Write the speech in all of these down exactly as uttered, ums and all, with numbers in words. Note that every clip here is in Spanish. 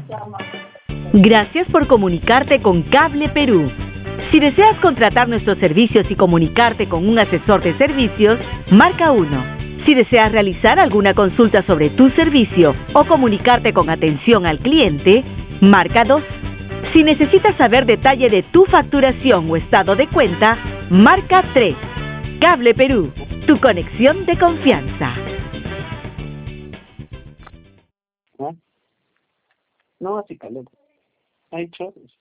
Gracias por comunicarte con Cable Perú. Si deseas contratar nuestros servicios y comunicarte con un asesor de servicios, marca uno. Si deseas realizar alguna consulta sobre tu servicio o comunicarte con atención al cliente, marca dos. Si necesitas saber detalle de tu facturación o estado de cuenta, marca tres. Cable Perú, tu conexión de confianza. ¿No? No, así caleta. Hay chorros.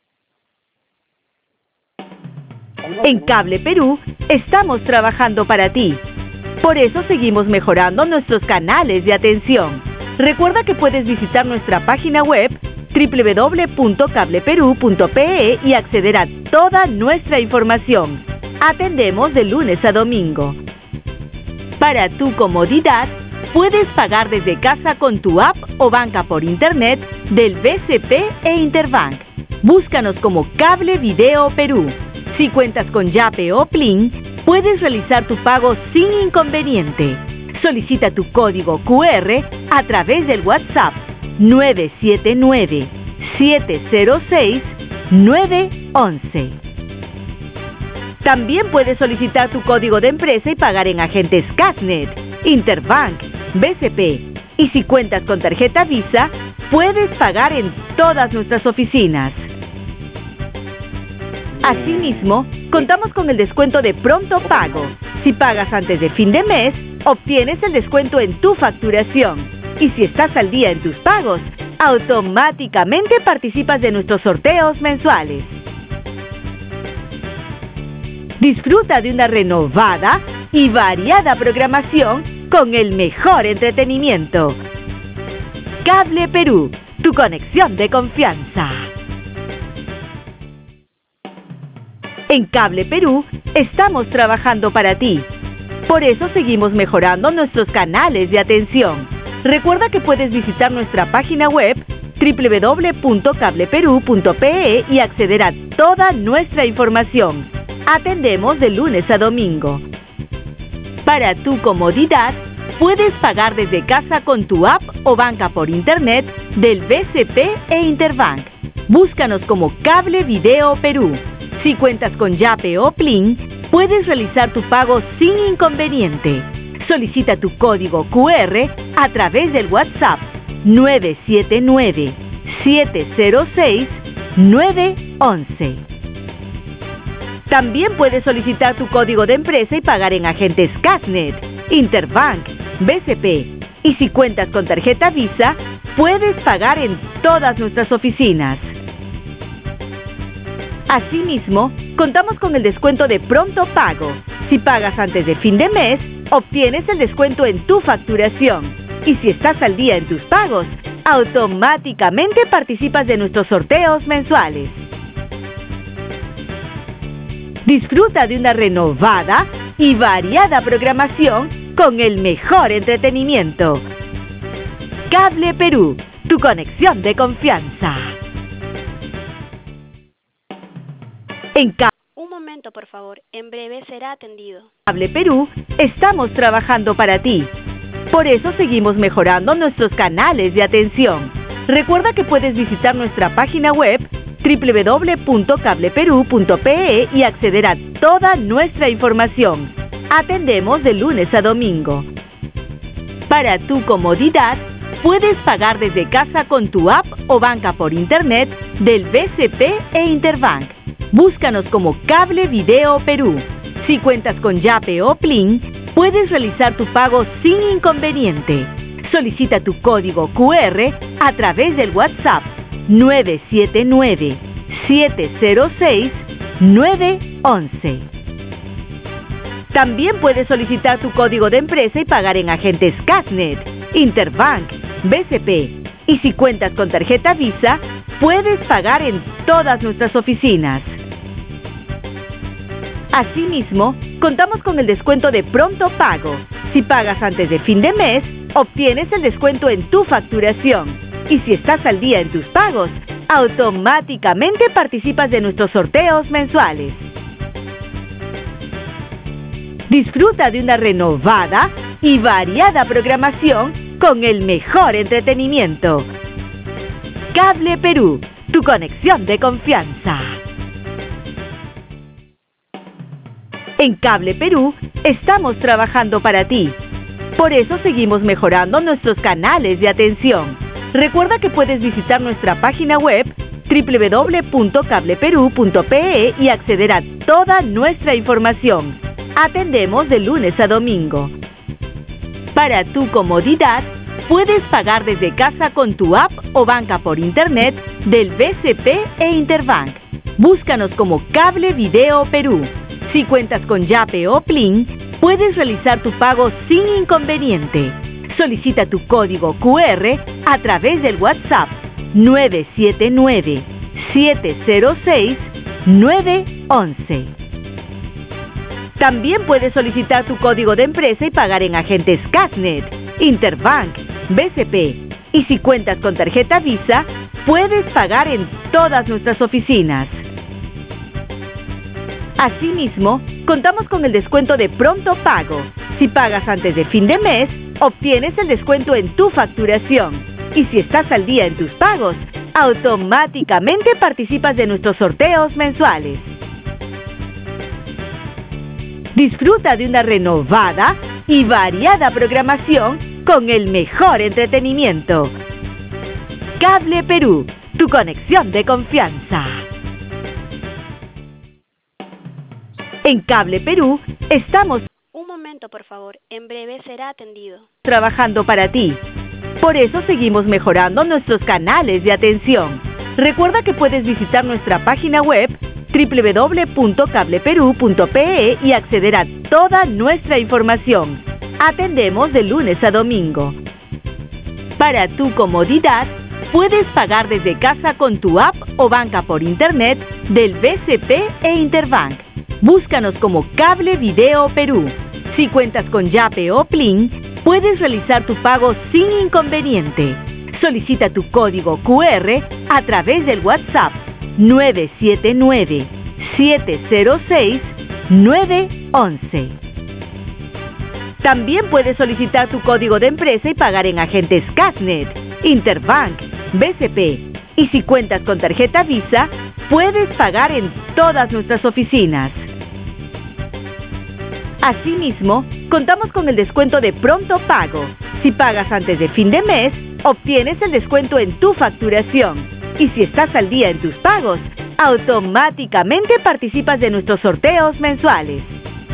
En Cable Perú, estamos trabajando para ti. Por eso seguimos mejorando nuestros canales de atención. Recuerda que puedes visitar nuestra página web doble u doble u doble u punto cable perú punto pe e y acceder a toda nuestra información. Atendemos de lunes a domingo. Para tu comodidad, puedes pagar desde casa con tu app o banca por internet del B C P e Interbank. Búscanos como Cable Video Perú. Si cuentas con Yape o Plin, puedes realizar tu pago sin inconveniente. Solicita tu código cu erre a través del WhatsApp nueve siete nueve, siete cero seis, nueve once. También puedes solicitar tu código de empresa y pagar en agentes Casnet, Interbank, B C P. Y si cuentas con tarjeta Visa, puedes pagar en todas nuestras oficinas. Asimismo, contamos con el descuento de pronto pago. Si pagas antes de fin de mes, obtienes el descuento en tu facturación. Y si estás al día en tus pagos, automáticamente participas de nuestros sorteos mensuales. Disfruta de una renovada y variada programación con el mejor entretenimiento. Cable Perú, tu conexión de confianza. En Cable Perú, estamos trabajando para ti. Por eso seguimos mejorando nuestros canales de atención. Recuerda que puedes visitar nuestra página web doble u doble u doble u punto cable perú punto pe e y acceder a toda nuestra información. Atendemos de lunes a domingo. Para tu comodidad, puedes pagar desde casa con tu app o banca por internet del B C P e Interbank. Búscanos como Cable Video Perú. Si cuentas con Yape o Plin, puedes realizar tu pago sin inconveniente. Solicita tu código cu erre a través del WhatsApp nueve siete nueve, siete cero seis, nueve once. También puedes solicitar tu código de empresa y pagar en agentes Casnet, Interbank, B C P. Y si cuentas con tarjeta Visa, puedes pagar en todas nuestras oficinas. Asimismo, contamos con el descuento de pronto pago. Si pagas antes de fin de mes, obtienes el descuento en tu facturación. Y si estás al día en tus pagos, automáticamente participas de nuestros sorteos mensuales. Disfruta de una renovada y variada programación con el mejor entretenimiento. Cable Perú, tu conexión de confianza. En Cable Un momento, por favor. En breve será atendido. Cable Perú, estamos trabajando para ti. Por eso seguimos mejorando nuestros canales de atención. Recuerda que puedes visitar nuestra página web doble u doble u doble u punto cable perú punto pe e y acceder a toda nuestra información. Atendemos de lunes a domingo. Para tu comodidad, puedes pagar desde casa con tu app o banca por internet del B C P e Interbank. Búscanos como Cable Video Perú. Si cuentas con Yape o Plin, puedes realizar tu pago sin inconveniente. Solicita tu código cu erre a través del WhatsApp nueve siete nueve, siete cero seis, nueve once. También puedes solicitar tu código de empresa y pagar en agentes Casnet, Interbank, B C P. Y si cuentas con tarjeta Visa, puedes pagar en todas nuestras oficinas. Asimismo, contamos con el descuento de pronto pago. Si pagas antes de fin de mes, obtienes el descuento en tu facturación. Y si estás al día en tus pagos, automáticamente participas de nuestros sorteos mensuales. Disfruta de una renovada y variada programación con el mejor entretenimiento. Cable Perú, tu conexión de confianza. En Cable Perú estamos trabajando para ti. Por eso seguimos mejorando nuestros canales de atención. Recuerda que puedes visitar nuestra página web doble u doble u doble u punto cable perú punto pe e y acceder a toda nuestra información. Atendemos de lunes a domingo. Para tu comodidad, puedes pagar desde casa con tu app o banca por internet del B C P e Interbank. Búscanos como Cable Video Perú. Si cuentas con Yape o Plin, puedes realizar tu pago sin inconveniente. Solicita tu código Q R a través del WhatsApp nueve siete nueve, siete cero seis, nueve once. También puedes solicitar tu código de empresa y pagar en agentes Casnet, Interbank, B C P. Y si cuentas con tarjeta Visa, puedes pagar en todas nuestras oficinas. Asimismo, contamos con el descuento de pronto pago. Si pagas antes de fin de mes, obtienes el descuento en tu facturación. Y si estás al día en tus pagos, automáticamente participas de nuestros sorteos mensuales. Disfruta de una renovada y variada programación con el mejor entretenimiento. Cable Perú, tu conexión de confianza. En Cable Perú estamos Un momento, por favor. En breve será atendido. trabajando para ti. Por eso seguimos mejorando nuestros canales de atención. Recuerda que puedes visitar nuestra página web doble u doble u doble u punto cable perú punto pe e y acceder a toda nuestra información. Atendemos de lunes a domingo. Para tu comodidad, puedes pagar desde casa con tu app o banca por internet del B C P e Interbank. Búscanos como Cable Video Perú. Si cuentas con Yape o Plin, puedes realizar tu pago sin inconveniente. Solicita tu código Q R a través del WhatsApp nueve siete nueve, siete cero seis, nueve once. También puedes solicitar tu código de empresa y pagar en agentes Casnet, Interbank, B C P. Y si cuentas con tarjeta Visa, puedes pagar en todas nuestras oficinas. Asimismo, contamos con el descuento de pronto pago. Si pagas antes de fin de mes, obtienes el descuento en tu facturación. Y si estás al día en tus pagos, automáticamente participas de nuestros sorteos mensuales.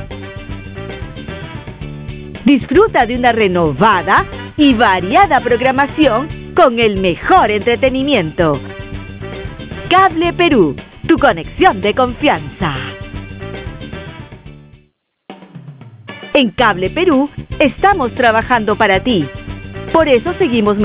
Disfruta de una renovada y variada programación con el mejor entretenimiento. Cable Perú, tu conexión de confianza. En Cable Perú estamos trabajando para ti. Por eso seguimos